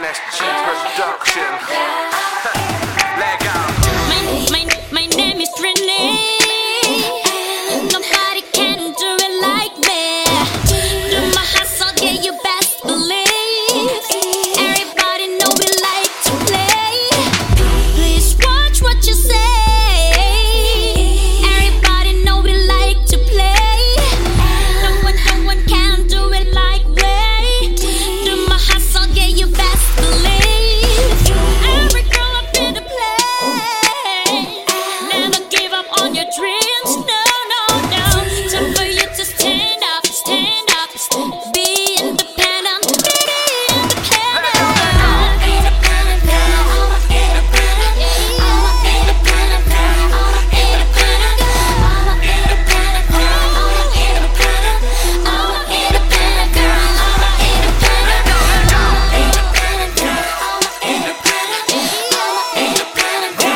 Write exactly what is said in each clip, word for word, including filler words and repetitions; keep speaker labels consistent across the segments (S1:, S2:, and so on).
S1: S G Production. Let go.
S2: My, my, my name is Renee. Nobody can do it like me. Do my hustle, yeah, you best believe. Everybody know we like to play. Please watch what you say. Everybody know we like to play. No one, no one can do it like we. Do my hustle, yeah, you best believe. Every girl up in the place. Never give up on your dreams, no, no, no. Time for you to stand up, stand up, be independent, be independent. Independent girl, I'm an independent, I'm an independent girl, I'm an independent, I'm an independent girl, I'm an independent, I'm an independent girl, I'm an independent, I'm an independent girl, I'm an independent, I'm an independent girl, I'm an independent, I'm an independent girl, I'm an independent, I'm an independent girl, I'm an independent, I'm an independent girl.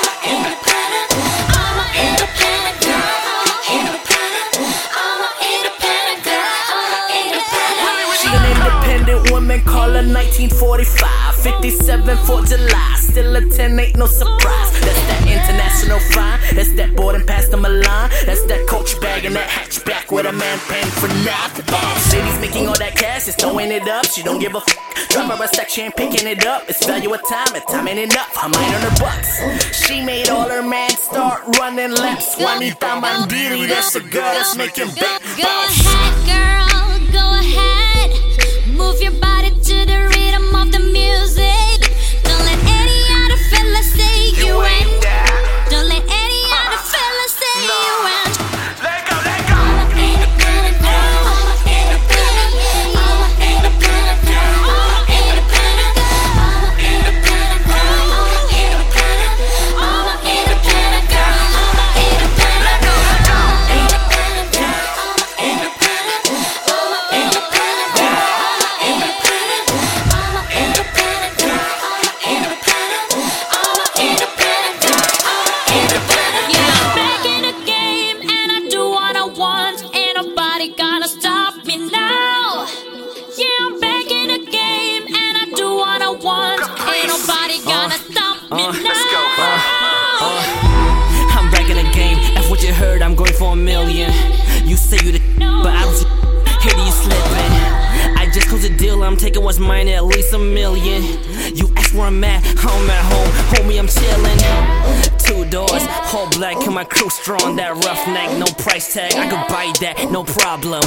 S3: She an independent woman, call her nineteen forty-five, fifty-seven for July, still a ten, ain't no surprise. That's that international fine, that's that boarding past the Milan, that's that coach bag and that hatchback with a man paying for nothing. City's making all that cash, just throwing it up, she don't give a f. Drop her a stack, she ain't picking it up, it's value of time, and time ain't enough, I might earn her bucks. She made all her man start running laps, Juanita Mandiri, that's a girl that's making big
S2: Go
S3: bucks.
S2: ahead, girl, go ahead. Move your body to the rhythm of the music. Don't let any other fella say you ain't. Don't let any other fella say you ain't.
S1: Let go, let go.
S2: I'm an independent girl. I'm an independent. I'm an independent girl. I'm an independent. I'm an independent girl. I'm an independent. I'm an independent girl. I'm an independent. I'm an independent girl. I'm an independent. I'm an independent girl. I'm an independent. I'm an independent girl. I'm an independent. I'm an independent girl. I'm an independent. Yeah, I'm back in the game and I do what I want. Ain't nobody gonna stop me now. Yeah, I'm back in the game and I do what I want. Ain't nobody gonna stop me
S3: uh,
S2: now.
S3: let's go. Uh, uh, I'm back in the game. F what you heard, I'm going for a million. You say you the but I don't hear you slipping. I just closed the deal, I'm taking what's mine, at least a million. You ask where I'm at, I'm at home, homie, I'm chillin'. Two doors, whole black, and my crew strong. That roughneck, no price tag, I could buy that, no problem.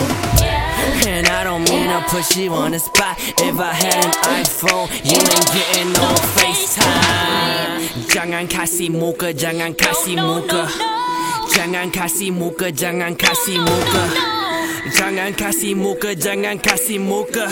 S3: And I don't mean to put you on the spot. If I had an iPhone, you ain't getting no FaceTime. Jangan kasih muka, jangan kasih muka. Jangan kasih muka, jangan kasih muka. Jangan kasih muka, jangan kasih muka.